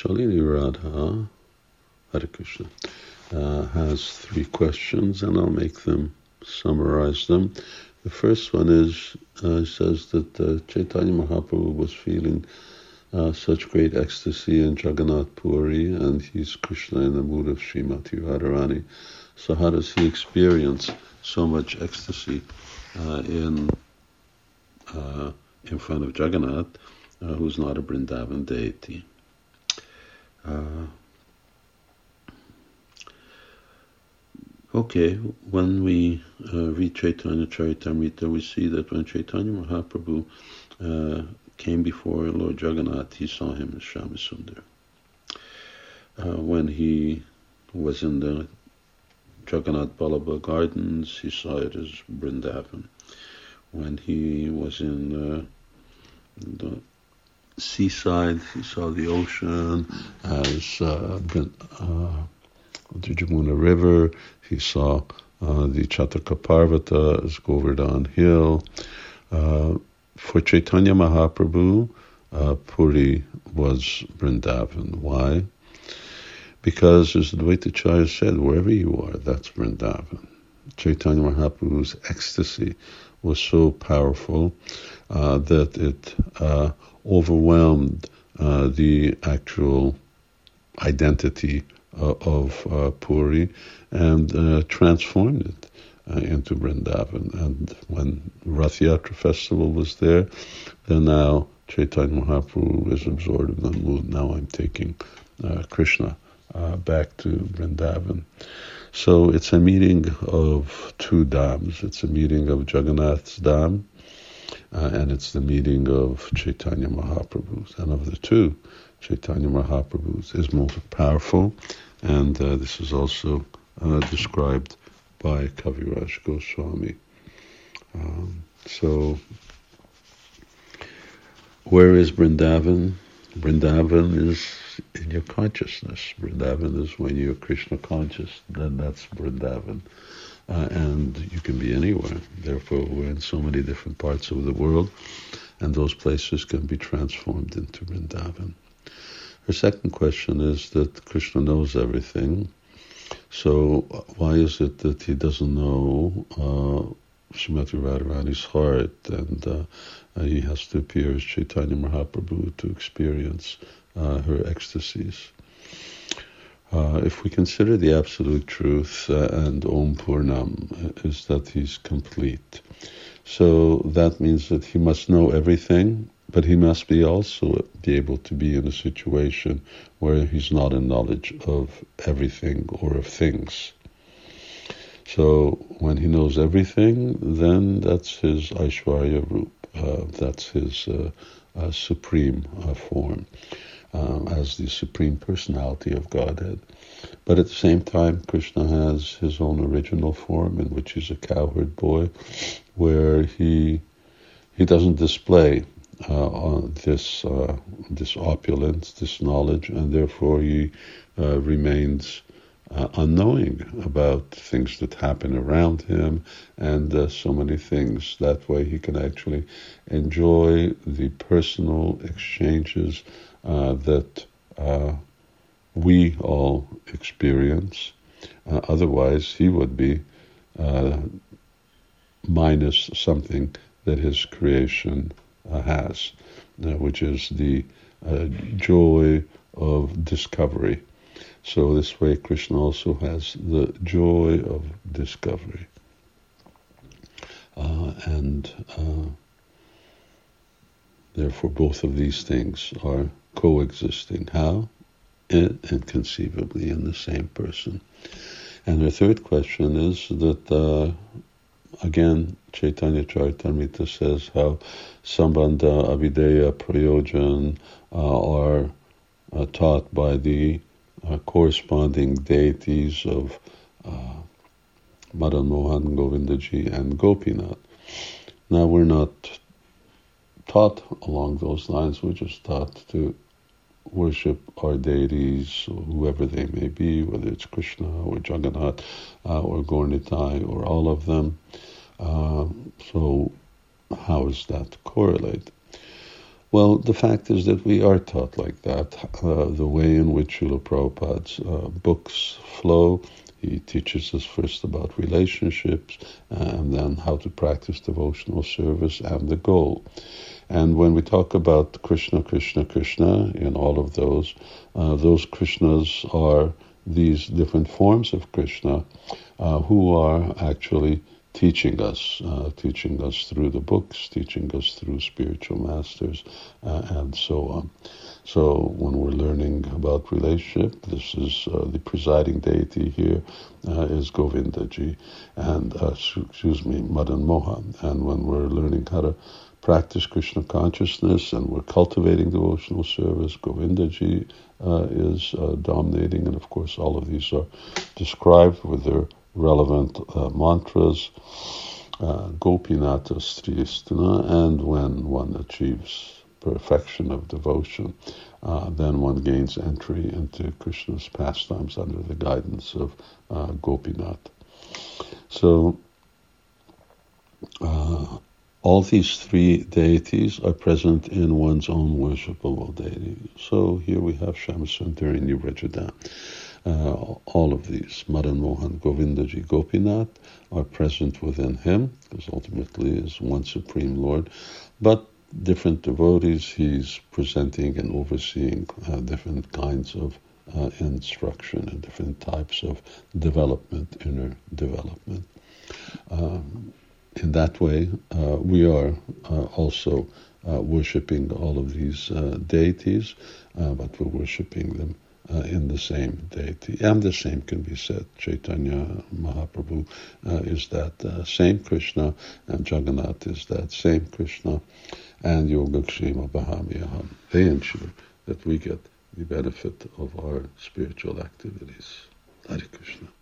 Shalini Radha, Hare Krishna, has three questions, and I'll summarize them. The first one is, says that Chaitanya Mahaprabhu was feeling such great ecstasy in Jagannath Puri, and he's Krishna in the mood of Srimati Radharani. So how does he experience so much ecstasy in front of Jagannath, who's not a Vrindavan deity? Okay, when we read Chaitanya Charitamrita, we see that when Chaitanya Mahaprabhu came before Lord Jagannath, he saw him as Shyamasundar. When he was in the Jagannath Vallabha Gardens, he saw it as Vrindavan. When he was in the seaside, he saw the ocean as the Jamuna River. He saw the Chataka Parvata as Govardhan Hill. For Chaitanya Mahaprabhu, Puri was Vrindavan. Why? Because, as Advaitacharya said, wherever you are, that's Vrindavan. Chaitanya Mahaprabhu's ecstasy was so powerful that it overwhelmed the actual identity of Puri and transformed it into Vrindavan. And when Rath Yatra festival was there, then now Chaitanya Mahaprabhu is absorbed in the mood. Now I'm taking Krishna back to Vrindavan. So it's a meeting of two dhams. It's a meeting of Jagannath's dham, and it's the meeting of Chaitanya Mahaprabhu's. And of the two, Chaitanya Mahaprabhu's is most powerful, and this is also described by Kaviraj Goswami. So, where is Vrindavan? Vrindavan is in your consciousness. Vrindavan is when you're Krishna conscious, then that's Vrindavan. And you can be anywhere. Therefore, we're in so many different parts of the world, and those places can be transformed into Vrindavan. Her second question is that Krishna knows everything. So why is it that he doesn't know Srimati Radharani's heart, and he has to appear as Chaitanya Mahaprabhu to experience her ecstasies? If we consider the absolute truth and Om Purnam is that he's complete. So that means that he must know everything, but he must also be able to be in a situation where he's not in knowledge of everything or of things. So when he knows everything, then that's his Aishwarya Roop, that's his supreme form, as the supreme personality of Godhead. But at the same time, Krishna has his own original form, in which he's a cowherd boy, where he doesn't display this opulence, this knowledge, and therefore he remains unknowing about things that happen around him, and so many things. That way he can actually enjoy the personal exchanges that we all experience. Otherwise he would be minus something that his creation has, which is the joy of discovery. So this way Krishna also has the joy of discovery. And therefore both of these things are coexisting. How? Inconceivably in the same person. And the third question is that again, Chaitanya Charitamrita says how Sambandha, Avideya, Prayojan are taught by the corresponding deities of Madan Mohan, Govindaji, and Gopinath. Now we're not taught along those lines. We're just taught to worship our deities, whoever they may be, whether it's Krishna or Jagannath or Gaura-Nitai or all of them. So how does that correlate? Well, the fact is that we are taught like that. The way in which Srila Prabhupada's books flow, he teaches us first about relationships and then how to practice devotional service and the goal. And when we talk about Krishna, Krishna, Krishna, in all of those Krishnas are these different forms of Krishna who are actually teaching us through the books, teaching us through spiritual masters, and so on. So when we're learning about relationship, this is the presiding deity here is Govindaji, and Madan Mohan. And when we're learning how to practice Krishna consciousness and we're cultivating devotional service, Govindaji is dominating, and of course all of these are described with their relevant mantras, Gopinata Striyastana, and when one achieves perfection of devotion, then one gains entry into Krishna's pastimes under the guidance of Gopinath. So all these three deities are present in one's own worshipable deity. So here we have Shyamasundari and Nivrajadam. All of these, Madan Mohan, Govindaji, Gopinath, are present within him, because ultimately is one Supreme Lord. But different devotees, he's presenting and overseeing different kinds of instruction and different types of development, inner development. In that way, we are also worshipping all of these deities, but we're worshipping them in the same deity. And the same can be said. Chaitanya Mahaprabhu is that same Krishna, and Jagannath is that same Krishna, and Yogakshema Bahamiyaham. They ensure that we get the benefit of our spiritual activities. Hare Krishna.